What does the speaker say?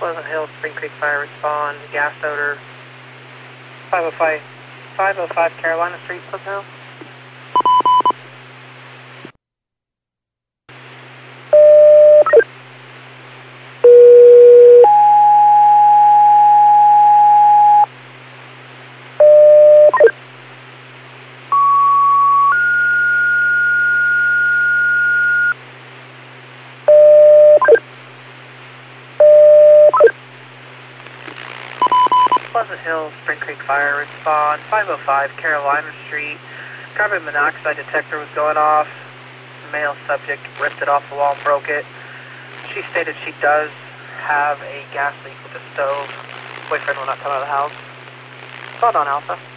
Pleasant Hill, Spring Creek Fire respond, gas odor, 505 Carolina Street, Pleasant Hill. Pleasant Hill, Spring Creek Fire respond, 505 Carolina Street. Carbon monoxide detector was going off. Male subject ripped it off the wall and broke it. She stated she does have a gas leak with the stove. Boyfriend will not come out of the house. Called on Alpha.